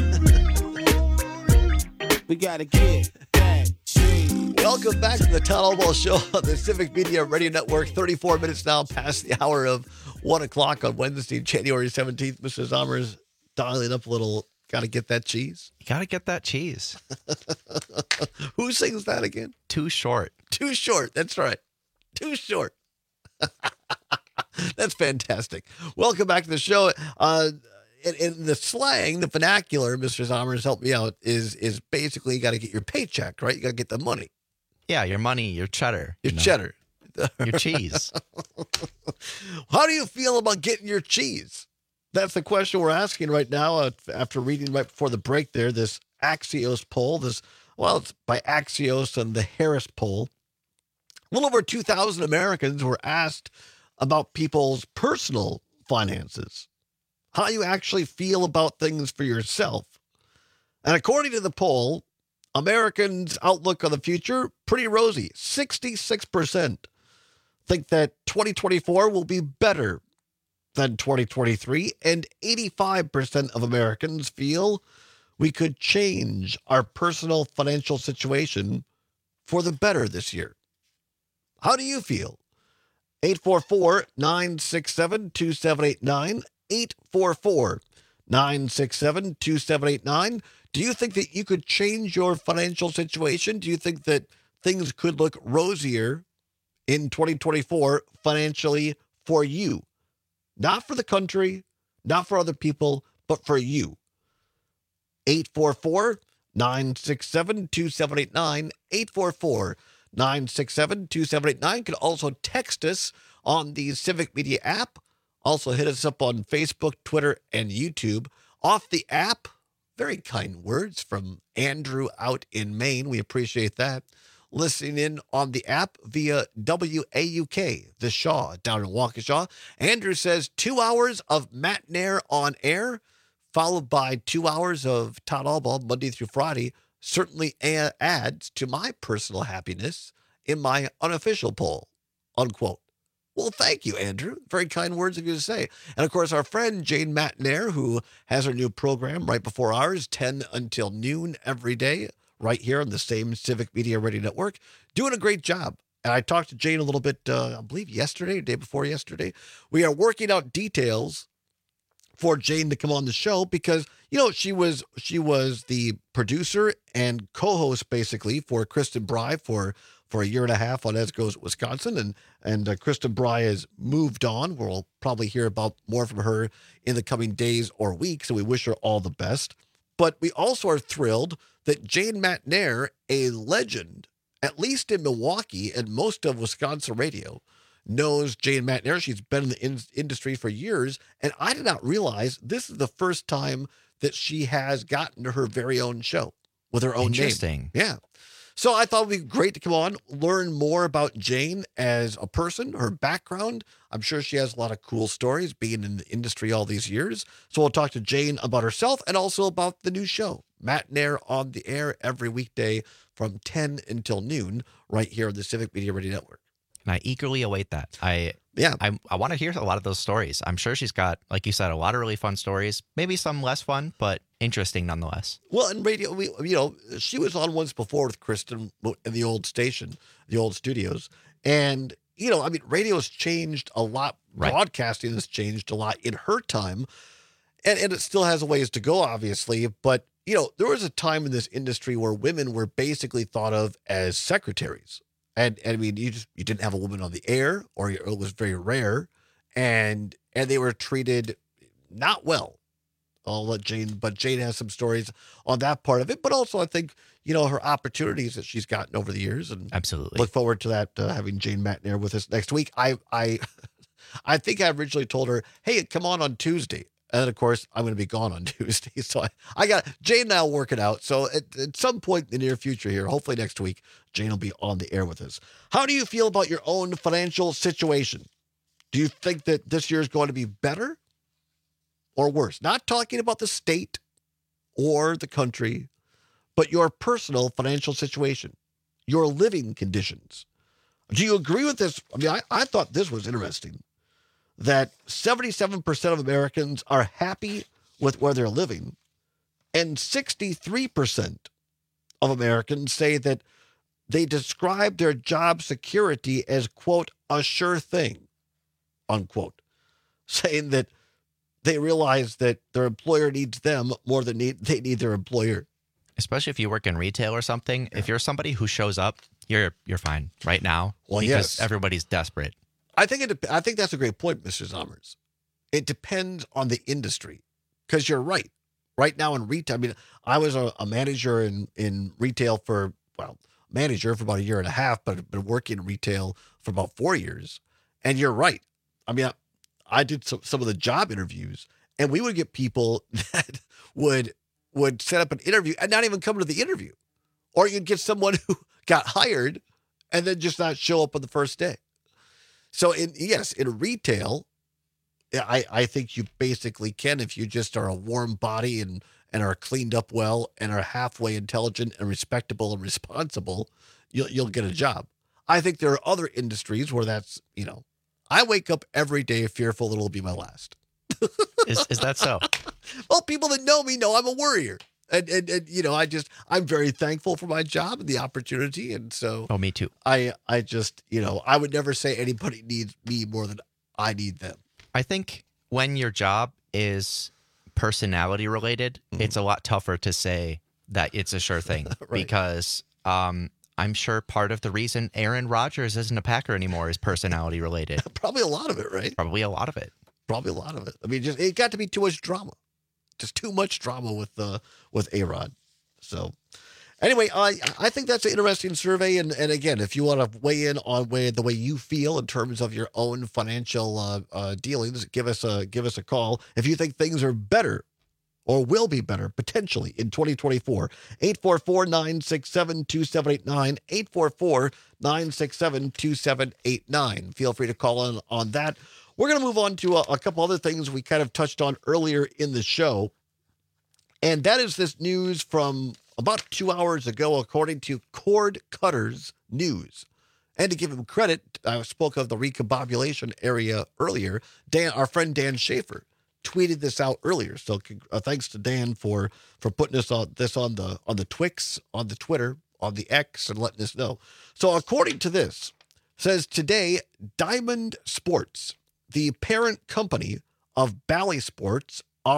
S24: We gotta get that cheese.
S18: Welcome back to the Town Hall Show on the Civic Media Radio Network. 34 minutes now past the hour of 1 o'clock on Wednesday, January 17th. Mr. Zommers dialing up a little Got to get that cheese.
S19: You got to get that cheese.
S18: Who sings that again?
S19: Too Short.
S18: Too Short. That's right. Too Short. That's fantastic. Welcome back to the show. In the slang, the vernacular, Mr. Zommers, help me out, is basically you got to get your paycheck, right? You got to get the money.
S19: Yeah, your money, your cheddar.
S18: Your cheddar.
S19: Your cheese.
S18: How do you feel about getting your cheese? That's the question we're asking right now after reading right before the break there, this Axios poll. It's by Axios and the Harris poll. A little over 2,000 Americans were asked about people's personal finances, how you actually feel about things for yourself. And according to the poll, Americans' outlook on the future, pretty rosy. 66% think that 2024 will be better than 2023, and 85% of Americans feel we could change our personal financial situation for the better this year. How do you feel? 844-967-2789, 844-967-2789. Do you think that you could change your financial situation? Do you think that things could look rosier in 2024 financially for you? Not for the country, not for other people, but for you. 844-967-2789, 844-967-2789. You can also text us on the Civic Media app. Also hit us up on Facebook, Twitter, and YouTube. Off the app, very kind words from Andrew out in Maine. We appreciate that. Listening in on the app via WAUK, the Shaw, down in Waukesha. Andrew says 2 hours of Matt Nair on air, followed by 2 hours of Todd Albaugh, Monday through Friday, certainly adds to my personal happiness in my unofficial poll, unquote. Well, thank you, Andrew. Very kind words of you to say. And, of course, our friend Jane Matt Nair, who has her new program right before ours, 10 until noon every day, right here on the same Civic Media Radio Network, doing a great job. And I talked to Jane a little bit, I believe yesterday, or day before yesterday. We are working out details for Jane to come on the show because, you know, she was the producer and co-host basically for Kristen Bry for a year and a half on As Goes Wisconsin, and Kristen Bry has moved on. We'll probably hear about more from her in the coming days or weeks, and we wish her all the best. But we also are thrilled that Jane Matt Nair, a legend, at least in Milwaukee and most of Wisconsin radio, knows Jane Matt Nair. She's been in the industry for years, and I did not realize this is the first time that she has gotten to her very own show with her own name.
S19: Interesting.
S18: Yeah. So I thought it would be great to come on, learn more about Jane as a person, her background. I'm sure she has a lot of cool stories being in the industry all these years. So we'll talk to Jane about herself and also about the new show, Matt Nair on the air every weekday from 10 until noon right here on the Civic Media Radio Network.
S19: And I eagerly await that. I want to hear a lot of those stories. I'm sure she's got, like you said, a lot of really fun stories. Maybe some less fun, but interesting nonetheless.
S18: Well, in radio, she was on once before with Kristen in the old station, the old studios. And, radio has changed a lot. Right. Broadcasting has changed a lot in her time. And it still has a ways to go, obviously. But, there was a time in this industry where women were basically thought of as secretaries. And I mean, you didn't have a woman on the air, or it was very rare, and they were treated not well. I'll let Jane, but Jane has some stories on that part of it, but also I think, her opportunities that she's gotten over the years, and
S19: absolutely
S18: look forward to that, having Jane Matt Nair with us next week. I think I originally told her, hey, come on Tuesday. And then, of course, I'm going to be gone on Tuesday. So I got Jane and I will work it out. So at some point in the near future here, hopefully next week, Jane will be on the air with us. How do you feel about your own financial situation? Do you think that this year is going to be better or worse? Not talking about the state or the country, but your personal financial situation, your living conditions. Do you agree with this? I mean, I thought this was interesting. That 77% of Americans are happy with where they're living, and 63% of Americans say that they describe their job security as, quote, a sure thing, unquote, saying that they realize that their employer needs them more than they need their employer.
S19: Especially if you work in retail or something. If you're somebody who shows up, you're fine right now.
S18: Well,
S19: because
S18: yes.
S19: everybody's desperate.
S18: I think that's a great point, Mr. Zommers. It depends on the industry, because you're right. Right now in retail, I mean, I was a manager in retail for about a year and a half, but I've been working in retail for about 4 years. And you're right. I mean, I did some of the job interviews, and we would get people that would set up an interview and not even come to the interview. Or you'd get someone who got hired and then just not show up on the first day. So in retail, I think you basically can, if you just are a warm body and are cleaned up well and are halfway intelligent and respectable and responsible, you'll get a job. I think there are other industries where that's, I wake up every day fearful that it'll be my last.
S19: Is that so?
S18: Well, people that know me know I'm a worrier. And I'm very thankful for my job and the opportunity. And so,
S19: me too.
S18: I would never say anybody needs me more than I need them.
S19: I think when your job is personality related, it's a lot tougher to say that it's a sure thing.
S18: Right.
S19: Because I'm sure part of the reason Aaron Rodgers isn't a Packer anymore is personality related.
S18: Probably a lot of it, right?
S19: Probably a lot of it.
S18: I mean, it got to be too much drama. Just too much drama with A-Rod. So anyway, I think that's an interesting survey. And again, if you want to weigh in on the way you feel in terms of your own financial dealings, give us a call. If you think things are better or will be better potentially in 2024, 844-967-2789, 844-967-2789. Feel free to call in on that. We're going to move on to a couple other things we kind of touched on earlier in the show. And that is this news from about 2 hours ago, according to Cord Cutters News. And to give him credit, I spoke of the recombobulation area earlier. Our friend Dan Schaefer tweeted this out earlier. So thanks to Dan for putting this on the Twix, on the Twitter, on the X, and letting us know. So according to this, says today, Diamond Sports, the parent company of Bally Sports,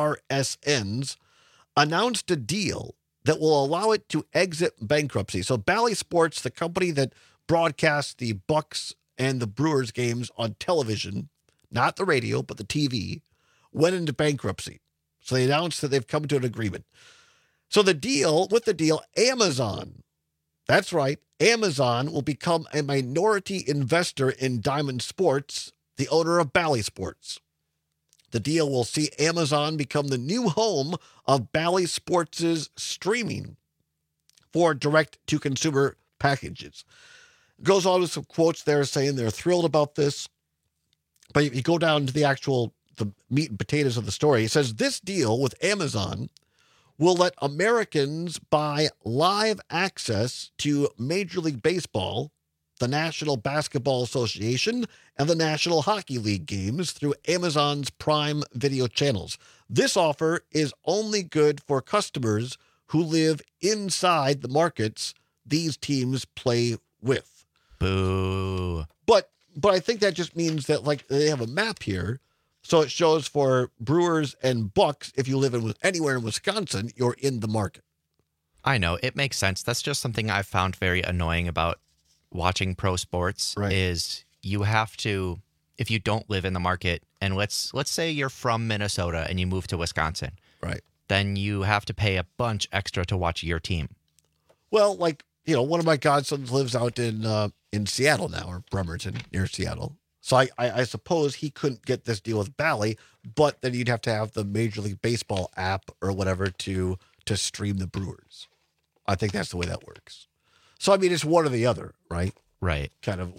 S18: RSNs, announced a deal that will allow it to exit bankruptcy. So Bally Sports, the company that broadcasts the Bucks and the Brewers games on television, not the radio, but the TV, went into bankruptcy. So they announced that they've come to an agreement. So with the deal, Amazon, that's right, Amazon will become a minority investor in Diamond Sports, the owner of Bally Sports. The deal will see Amazon become the new home of Bally Sports' streaming for direct-to-consumer packages. It goes on with some quotes there saying they're thrilled about this. But if you go down to the meat and potatoes of the story, it says this deal with Amazon will let Americans buy live access to Major League Baseball, the National Basketball Association, and the National Hockey League games through Amazon's Prime Video channels. This offer is only good for customers who live inside the markets these teams play with.
S19: Boo.
S18: But I think that just means that they have a map here. So it shows for Brewers and Bucks, if you live anywhere in Wisconsin, you're in the market.
S19: I know. It makes sense. That's just something I've found very annoying about watching pro sports, right, is you have to, if you don't live in the market, and let's say you're from Minnesota and you move to Wisconsin,
S18: right,
S19: then you have to pay a bunch extra to watch your team.
S18: Well, one of my godsons lives out in Seattle now, or Bremerton, near Seattle. So I suppose he couldn't get this deal with Bally, but then you'd have to have the Major League Baseball app or whatever to stream the Brewers. I think that's the way that works. So, I mean, it's one or the other, right?
S19: Right.
S18: Kind of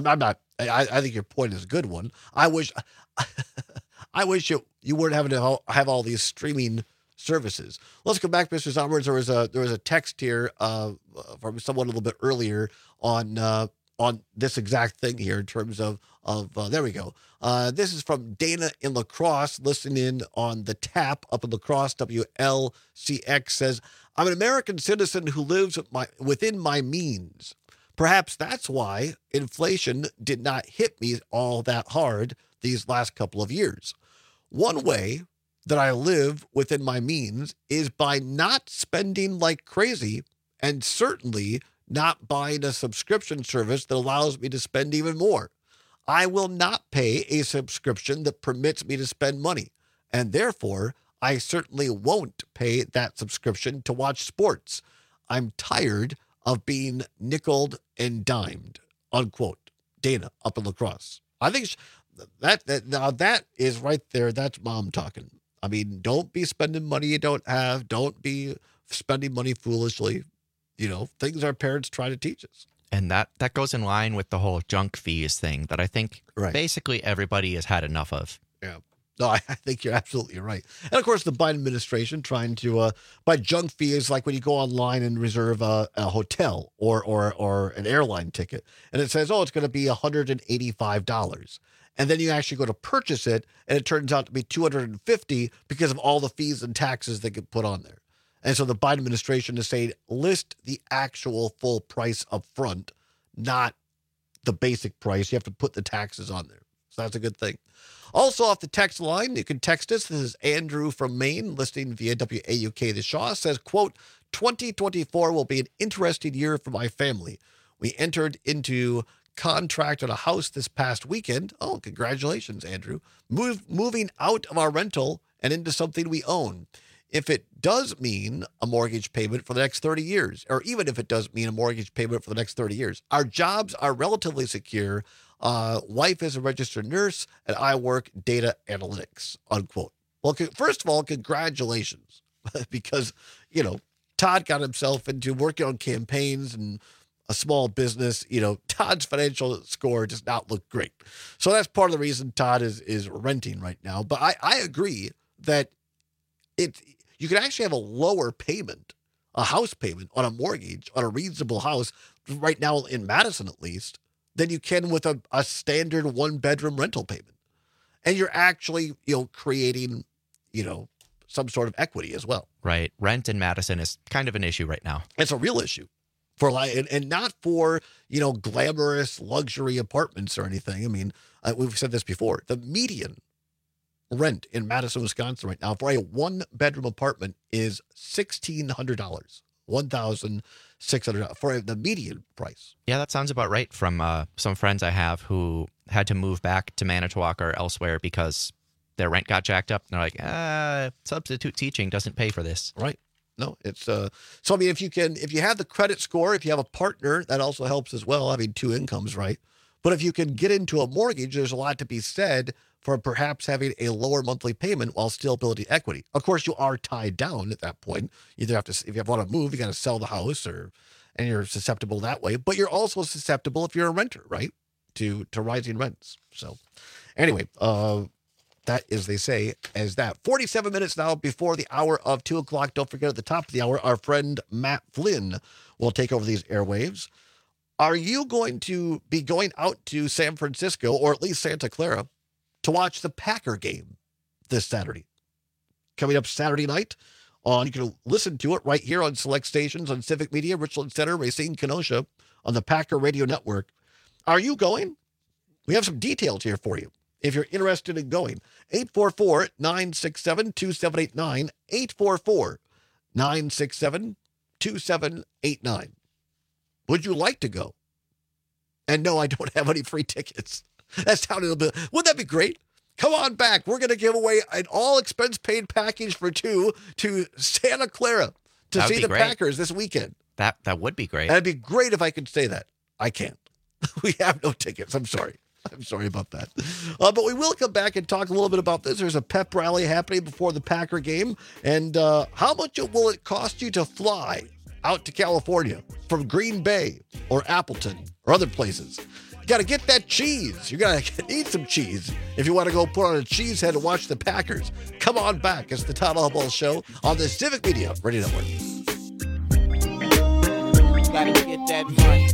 S18: I think your point is a good one. I wish you weren't having to have all these streaming services. Let's go back, Mr. Zommers. There was a text here from someone a little bit earlier on this exact thing here in terms of there we go. This is from Dana in La Crosse, listening in on the tap up in La Crosse. WLCX says, I'm an American citizen who lives within my means. Perhaps that's why inflation did not hit me all that hard these last couple of years. one way that I live within my means is by not spending like crazy, and certainly not buying a subscription service that allows me to spend even more. I will not pay a subscription that permits me to spend money, and therefore I certainly won't pay that subscription to watch sports. I'm tired of being nickeled and dimed, unquote. Dana up in La Crosse. I think that is right there. That's mom talking. I mean, don't be spending money you don't have. Don't be spending money foolishly. You know, things our parents try to teach us.
S19: And that goes in line with the whole junk fees thing that I think basically everybody has had enough of.
S18: Yeah. No, I think you're absolutely right. And of course, the Biden administration trying to buy junk fees, like when you go online and reserve a hotel or an airline ticket, and it says, oh, it's going to be $185. And then you actually go to purchase it, and it turns out to be $250 because of all the fees and taxes that get put on there. And so the Biden administration is saying, list the actual full price up front, not the basic price. You have to put the taxes on there. So that's a good thing. Also off the text line, you can text us. This is Andrew from Maine, listening via WAUK The Shaw. Says, quote, 2024 will be an interesting year for my family. We entered into contract on a house this past weekend. Oh, congratulations, Andrew. Moving out of our rental and into something we own. If it does mean a mortgage payment for the next 30 years, or even if it does mean a mortgage payment for the next 30 years, our jobs are relatively secure. Wife is a registered nurse, and I work data analytics, unquote. Well, first of all, congratulations, because, you know, Todd got himself into working on campaigns and a small business. You know, Todd's financial score does not look great. So that's part of the reason Todd is renting right now. But I agree that you can actually have a lower payment, a house payment on a mortgage, on a reasonable house right now in Madison, at least, than you can with a standard one-bedroom rental payment. And you're actually, you know, creating, you know, some sort of equity as well.
S19: Right. Rent in Madison is kind of an issue right now.
S18: It's a real issue. And not for, you know, glamorous luxury apartments or anything. I mean, we've said this before. The median rent in Madison, Wisconsin right now for a one-bedroom apartment is $1,600. $1,600 for the median price.
S19: Yeah, that sounds about right from some friends I have who had to move back to Manitowoc or elsewhere because their rent got jacked up. And they're like, substitute teaching doesn't pay for this.
S18: Right. No, it's so I mean, if you have the credit score, if you have a partner, that also helps as well. I mean, two incomes, right? But if you can get into a mortgage, there's a lot to be said for perhaps having a lower monthly payment while still building equity. Of course, you are tied down at that point. You either have to, if you want to move, you got to sell the house, and you're susceptible that way. But you're also susceptible if you're a renter, right, to rising rents. So, anyway, that is, they say, as that. 47 minutes now before the hour of 2 o'clock. Don't forget, at the top of the hour, our friend Matt Flynn will take over these airwaves. Are you going to be going out to San Francisco, or at least Santa Clara, to watch the Packer game this Saturday? Coming up Saturday night, you can listen to it right here on select stations on Civic Media, Richland Center, Racine, Kenosha, on the Packer Radio Network. Are you going? We have some details here for you if you're interested in going. 844-967-2789, 844-967-2789. Would you like to go? And no, I don't have any free tickets. That sounded a bit. Wouldn't that be great? Come on back. We're going to give away an all-expense-paid package for two to Santa Clara to see the Packers this weekend.
S19: That would be great.
S18: That'd be great if I could say that. I can't. We have no tickets. I'm sorry. I'm sorry about that. But we will come back and talk a little bit about this. There's a pep rally happening before the Packer game. And how much will it cost you to fly out to California from Green Bay or Appleton or other places? You got to get that cheese. You got to eat some cheese if you want to go put on a cheese head and watch the Packers. Come on back. It's the Todd Hubbell Show on the Civic Media Radio Network.
S24: Got to get that money.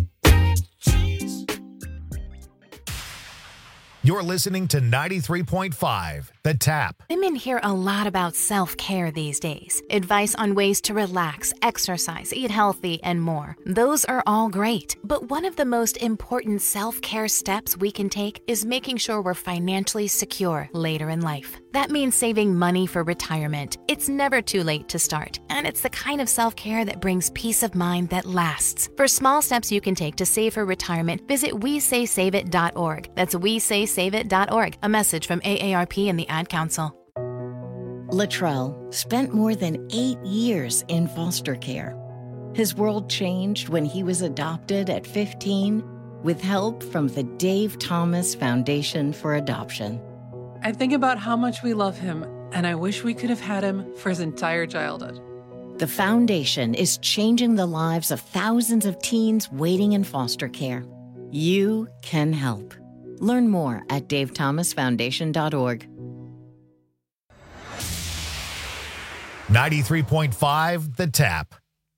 S1: You're listening to 93.5 The Tap.
S7: Women hear a lot about self-care these days. Advice on ways to relax, exercise, eat healthy, and more. Those are all great. But one of the most important self-care steps we can take is making sure we're financially secure later in life. That means saving money for retirement. It's never too late to start, and it's the kind of self-care that brings peace of mind that lasts. For small steps you can take to save for retirement, visit WeSaySaveIt.org. That's WeSaySaveIt.org. A message from AARP and the Ad Council.
S15: Latrell spent more than 8 years in foster care. His world changed when he was adopted at 15 with help from the Dave Thomas Foundation for Adoption.
S16: I think about how much we love him, and I wish we could have had him for his entire childhood.
S15: The foundation is changing the lives of thousands of teens waiting in foster care. You can help. Learn more at davethomasfoundation.org.
S1: 93.5 The Tap.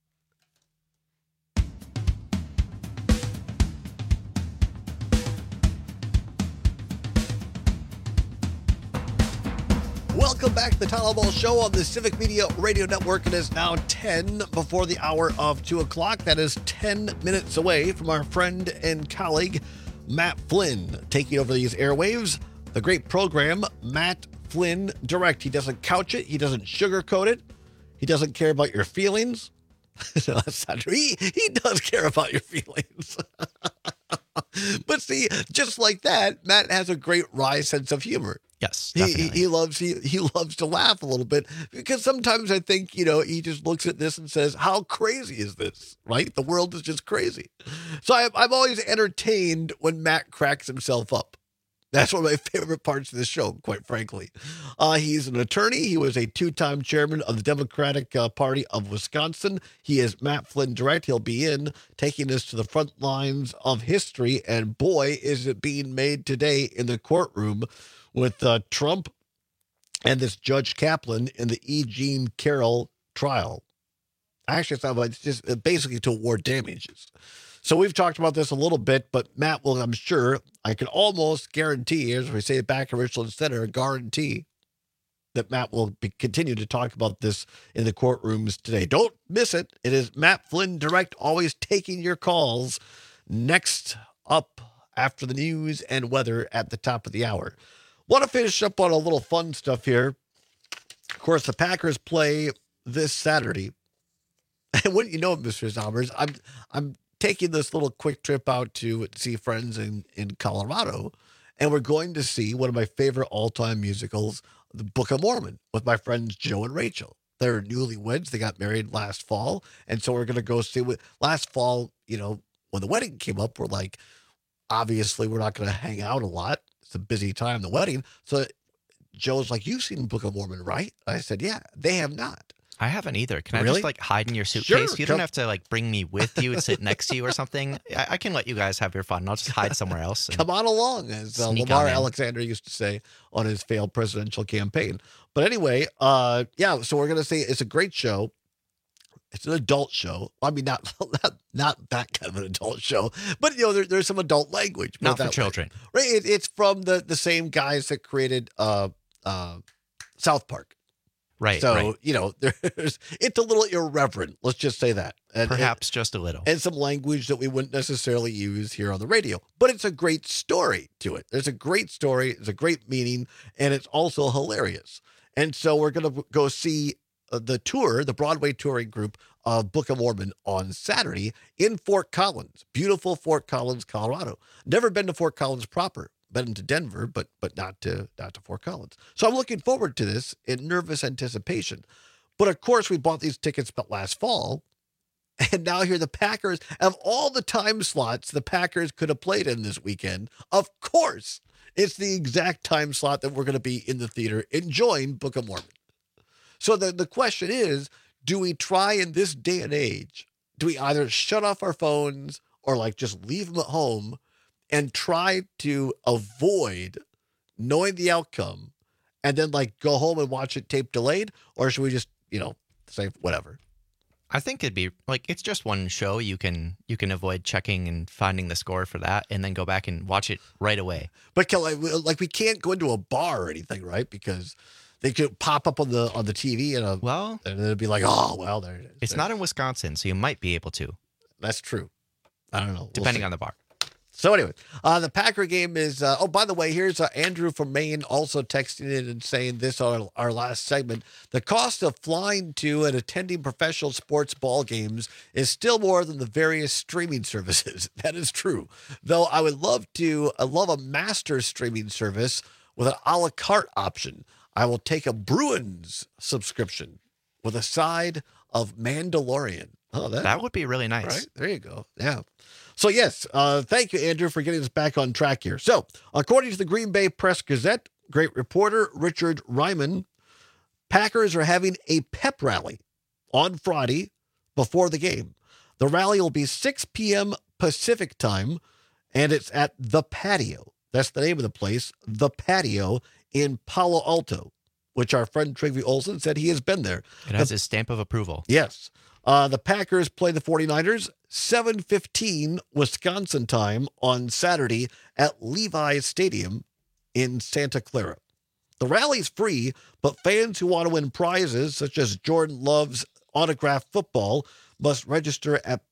S18: Welcome back to the Tyler Ball Show on the Civic Media Radio Network. It is now 10 before the hour of 2 o'clock. That is 10 minutes away from our friend and colleague, Matt Flynn, taking over these airwaves. The great program, Matt Flynn Direct. He doesn't couch it. He doesn't sugarcoat it. He doesn't care about your feelings. No, that's not true. He does care about your feelings. But see, just like that, Matt has a great wry sense of humor.
S19: Yes,
S18: he loves to laugh a little bit, because sometimes I think, he just looks at this and says, how crazy is this, right? The world is just crazy. So I'm always entertained when Matt cracks himself up. That's one of my favorite parts of the show, quite frankly. He's an attorney. He was a 2-time chairman of the Democratic Party of Wisconsin. He is Matt Flynn Direct. He'll be taking us to the front lines of history. And boy, is it being made today in the courtroom with Trump and this Judge Kaplan in the E. Jean Carroll trial. Actually, it's just basically to award damages. So we've talked about this a little bit, but Matt will, I'm sure, I can almost guarantee, as we say it back in Richland Center, guarantee that Matt will continue to talk about this in the courtrooms today. Don't miss it. It is Matt Flynn Direct, always taking your calls. Next up after the news and weather at the top of the hour. Want to finish up on a little fun stuff here. Of course, the Packers play this Saturday. And wouldn't you know it, Mr. Zombers, I'm taking this little quick trip out to see friends in Colorado, and we're going to see one of my favorite all-time musicals, The Book of Mormon, with my friends Joe and Rachel. They're newlyweds. They got married last fall, and so we're going to go see last fall, when the wedding came up, we're like, obviously we're not going to hang out a lot. It's a busy time, the wedding. So Joe's like, you've seen the Book of Mormon, right? I said, yeah. They have not.
S19: I haven't either. Can
S18: Really?
S19: I just hide in your suitcase?
S18: Sure.
S19: You don't have to bring me with you and sit next to you or something. I can let you guys have your fun. I'll just hide somewhere else.
S18: Come on along, as Lamar Alexander used to say on his failed presidential campaign. But anyway, so we're going to say it's a great show. It's an adult show. I mean, not that kind of an adult show, but there's some adult language.
S19: Not for children.
S18: Right? It's from the same guys that created South Park.
S19: Right.
S18: So,
S19: right.
S18: It's a little irreverent. Let's just say that.
S19: Perhaps just a little.
S18: And some language that we wouldn't necessarily use here on the radio. But it's a great story to it. There's a great story. It's a great meaning. And it's also hilarious. And so we're going to go see the Broadway touring group of Book of Mormon on Saturday in Fort Collins. Beautiful Fort Collins, Colorado. Never been to Fort Collins proper. Been to Denver, but not to Fort Collins. So I'm looking forward to this in nervous anticipation. But of course, we bought these tickets last fall, and now here the Packers, of all the time slots the Packers could have played in this weekend, of course, it's the exact time slot that we're going to be in the theater enjoying Book of Mormon. So the question is, do we try in this day and age, do we either shut off our phones or just leave them at home and try to avoid knowing the outcome and then go home and watch it tape delayed? Or should we just, say whatever?
S19: I think it'd be it's just one show. You can avoid checking and finding the score for that, and then go back and watch it right away.
S18: But Kelly, we can't go into a bar or anything, right? Because they could pop up on the TV and it'd be like, oh well, there it is.
S19: It's not in Wisconsin, so you might be able to.
S18: That's true. I don't know.
S19: Depending on the bar.
S18: So anyway, the Packer game is, by the way, here's Andrew from Maine also texting in and saying this on our last segment. The cost of flying to and attending professional sports ball games is still more than the various streaming services. That is true. Though I love a master streaming service with an a la carte option. I will take a Bruins subscription with a side of Mandalorian. Oh,
S19: that would be really nice.
S18: Right? There you go. Yeah. So, yes, thank you, Andrew, for getting us back on track here. So, according to the Green Bay Press-Gazette, great reporter Richard Ryman, Packers are having a pep rally on Friday before the game. The rally will be 6 p.m. Pacific time, and it's at The Patio. That's the name of the place, The Patio in Palo Alto, which our friend Trigby Olson said he has been there.
S19: It has his stamp of approval.
S18: Yes. The Packers play the 49ers 7:15 Wisconsin time on Saturday at Levi's Stadium in Santa Clara. The rally's free, but fans who want to win prizes, such as Jordan Love's autographed football, must register at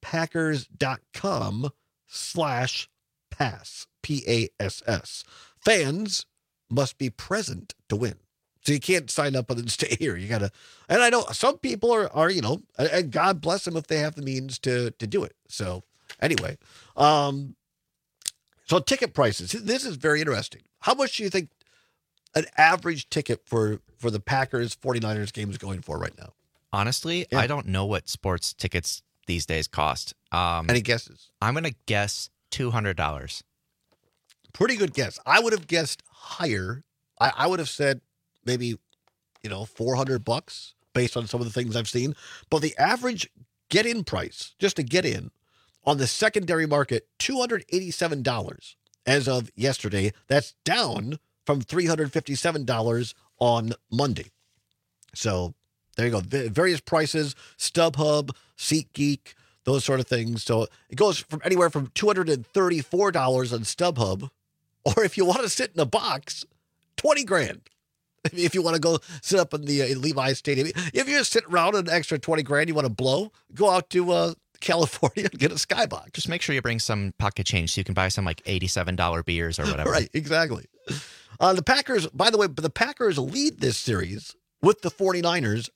S18: packers.com/pass, P-A-S-S. Fans must be present to win. So you can't sign up and then stay here. You got to, and I know some people are, and God bless them if they have the means to do it. So anyway, so ticket prices. This is very interesting. How much do you think an average ticket for the Packers 49ers game is going for right now?
S19: Honestly, I don't know what sports tickets these days cost.
S18: Any guesses?
S19: I'm going to guess $200.
S18: Pretty good guess. I would have guessed higher. I would have said maybe, $400 based on some of the things I've seen. But the average get-in price, just to get in, on the secondary market, $287 as of yesterday. That's down from $357 on Monday. So there you go. Various prices, StubHub, SeatGeek, those sort of things. So it goes from anywhere from $234 on StubHub, or if you want to sit in a box, $20,000. If you want to go sit up in the Levi's Stadium, if you're just sitting around an extra $20,000 you want to blow, go out to California and get a skybox.
S19: Just make sure you bring some pocket change so you can buy some $87 beers or whatever.
S18: Right, exactly. The Packers, by the way, the Packers lead this series with the 49ers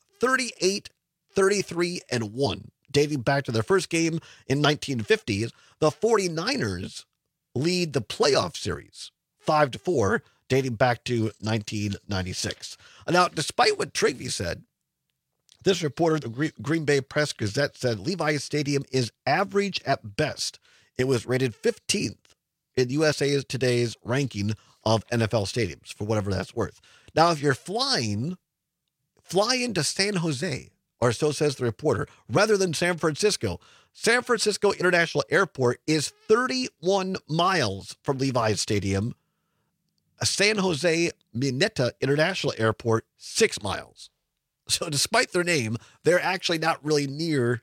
S18: 38-33-1, dating back to their first game in 1950s. The 49ers lead the playoff series 5-4. Dating back to 1996. Now, despite what Trigby said, this reporter at the Green Bay Press-Gazette said Levi's Stadium is average at best. It was rated 15th in USA Today's ranking of NFL stadiums, for whatever that's worth. Now, if you're fly into San Jose, or so says the reporter, rather than San Francisco. San Francisco International Airport is 31 miles from Levi's Stadium. San Jose Mineta International Airport, 6 miles. So despite their name, they're actually not really near,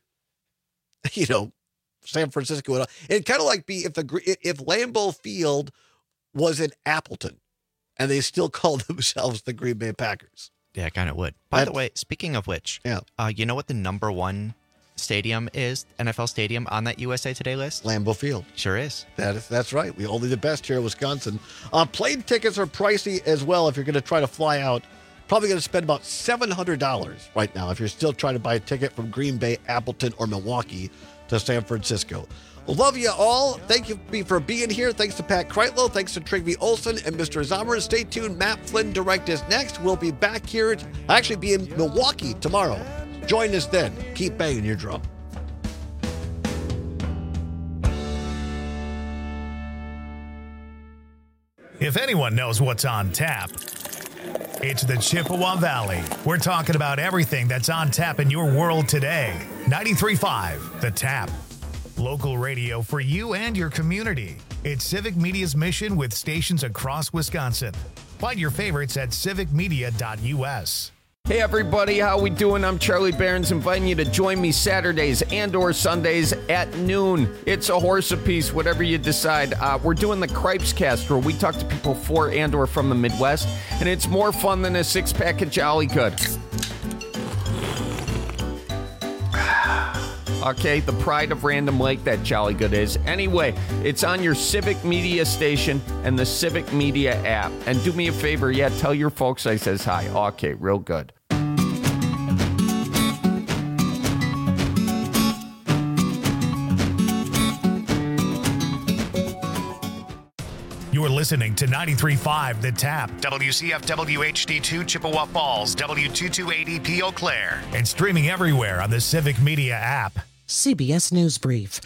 S18: San Francisco. It'd kind of like be if Lambeau Field was in Appleton and they still call themselves the Green Bay Packers.
S19: Yeah, it kind of would. By the way, speaking of which, you know what the number one stadium is, NFL stadium on that USA Today list?
S18: Lambeau Field.
S19: Sure is.
S18: That's right. We only the best here in Wisconsin. Plane tickets are pricey as well if you're going to try to fly out. Probably going to spend about $700 right now if you're still trying to buy a ticket from Green Bay, Appleton, or Milwaukee to San Francisco. Love you all. Thank you for being here. Thanks to Pat Kreitlow. Thanks to Trigby Olson and Mr. Zomer. Stay tuned. Matt Flynn Direct is next. We'll be back here. Actually be in Milwaukee tomorrow. Join us then. Keep banging your drum.
S1: If anyone knows what's on tap, it's the Chippewa Valley. We're talking about everything that's on tap in your world today. 93.5 The Tap. Local radio for you and your community. It's Civic Media's mission with stations across Wisconsin. Find your favorites at civicmedia.us.
S17: Hey everybody, how we doing? I'm Charlie Barons, inviting you to join me Saturdays and or Sundays at noon. It's a horse apiece, whatever you decide. We're doing the Cripes Cast, where we talk to people for and or from the Midwest, and it's more fun than a six-pack of Jolly Good. Okay, the pride of Random Lake, that Jolly Good is. Anyway, it's on your Civic Media station and the Civic Media app. And do me a favor, tell your folks I says hi. Okay, real good.
S1: You're listening to 93.5 The Tap, WCFW HD2 Chippewa Falls, W228EP Eau Claire, and streaming everywhere on the Civic Media app.
S23: CBS News Brief.